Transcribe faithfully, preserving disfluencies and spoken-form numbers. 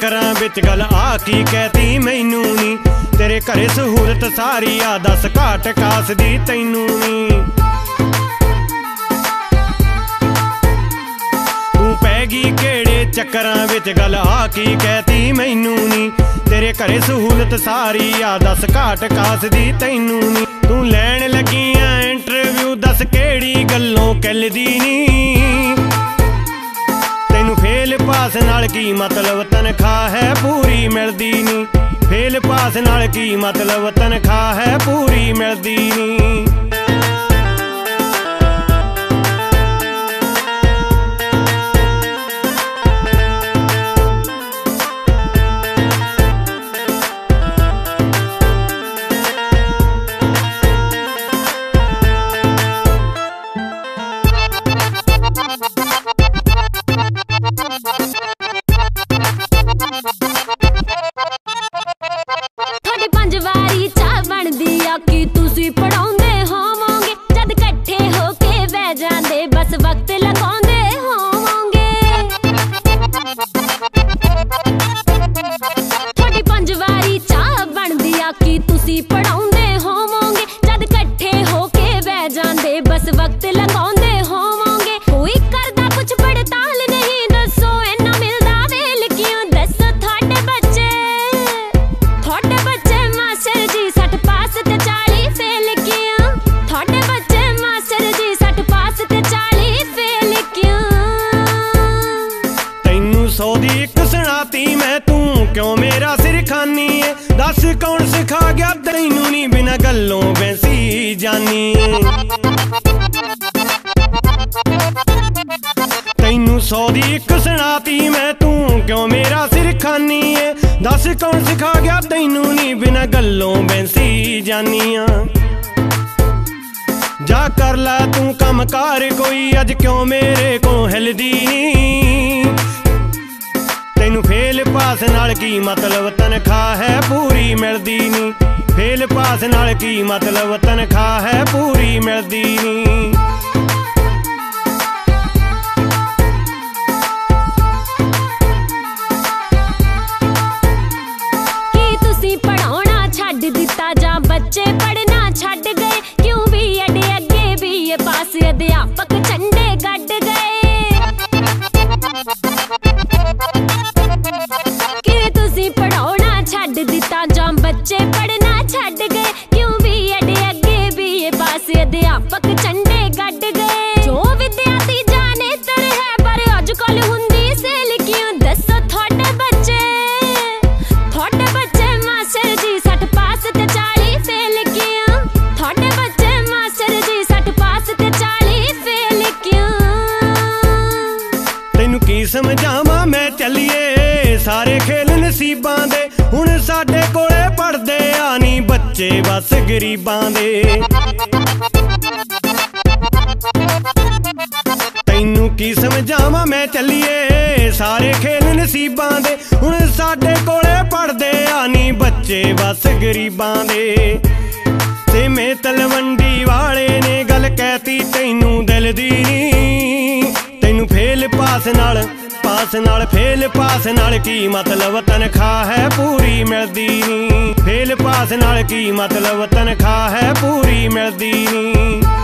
चक्करां विच गल आ की कहती मैनू नी। तेरे घरे सहूलत सारी आ दस घाट कास दी तैनू नी। तू पैगी केड़े चक्करां विच गल आ की कहती मैनू नी। तेरे घरे सहूलत सारी आ दस घाट कास दी तैनू नी। तू लैण लगी आ इंटरव्यू दस केड़ी गल्लों किलदी नी। तैनू फेल पास नाल की मतलब तनख्वाह है पूरी मिलदी नी। फेल पास नाल की मतलब तनख्वाह है पूरी मिलदी नी। बस वक्त लगांदे होवोंगे थोड़ी पंज वारी चाह बनदी आ कि तुसी पढ़ाउंदे होवोंगे। जद कट्ठे होके बह जांदे बस वक्त लगांदे होवोंगे। कोई करदा कुछ पड़ताल नहीं दसो इन्ना मिलदा वेल क्यों। दसो थोड़े बच्चे थोड़े बच्चे मास्टर जी सठ पास ते चाली फेल क्यों। थोड़े बच्चे मास्टर जी सठ पास ते चाली फेल क्यों। तैनू सौ दी इक सुनाती मैं तू क्यों मेरा सिर खानी है। दस कौन सिखा गया तैनू नी बिना गल्लों बैंसी जानी। तैनू सौ दी इक सुनाती मैं तू क्यों मेरा सिर खानी है। दस कौन सिखा गया तैनू नी बिना गल्लों बैंसी जानिया। जा कर ला तू कम कार कोई अज क्यों मेरे को हिलदी नी। तैनू फेल पास नाल की मतलब तनख्वाह है पूरी मिलदी नी। फेल पास नाल की मतलब तनख्वाह है पूरी मिलदी नी। की तुसी पढ़ाउणा छड्ड दिता जां बच्चे पढ़ना छड्ड गए। क्यों भी अडे अगे भी ये पास अध्यापक झंडे गड्ड गए। कि तुसी पढ़ाउणा छड्ड दिता जां बच्चे पढ़ना छड्ड गए। क्यों भी अडे अगे भी ये पास अध्यापक झंडे गड्ड गए। जो विद्यार्थी जाने तर है पर अजकल हुंदी सेल क्यों। दसो थोड़े बच्चे थोड़े बच्चे मास्टर जी सठ पास ते चाली फेल क्यों। थोड़े बच्चे मास्टर जी सठ पास ते चाली फेल क्यों। तैनू की समझावां मैं चलिए सारे खेल नसीबां दे। हुण साडे कोले पढ़दे आनी बच्चे बस गरीबां दे। तैनू की समझावां मैं चलिए सारे खेल नसीबां दे। हुण साडे कोले पढ़दे आनी बच्चे बस गरीबां दे। ते मैं तलवंडी वाले ने गल कहती तैनू दिल दी नी। तैनू फेल पास नाल पास नाल फेल पास नाल की मतलब तनख्वाह है पूरी मिलदी नी। फेल पास नाल की मतलब तनख्वाह है पूरी मिलदी नी।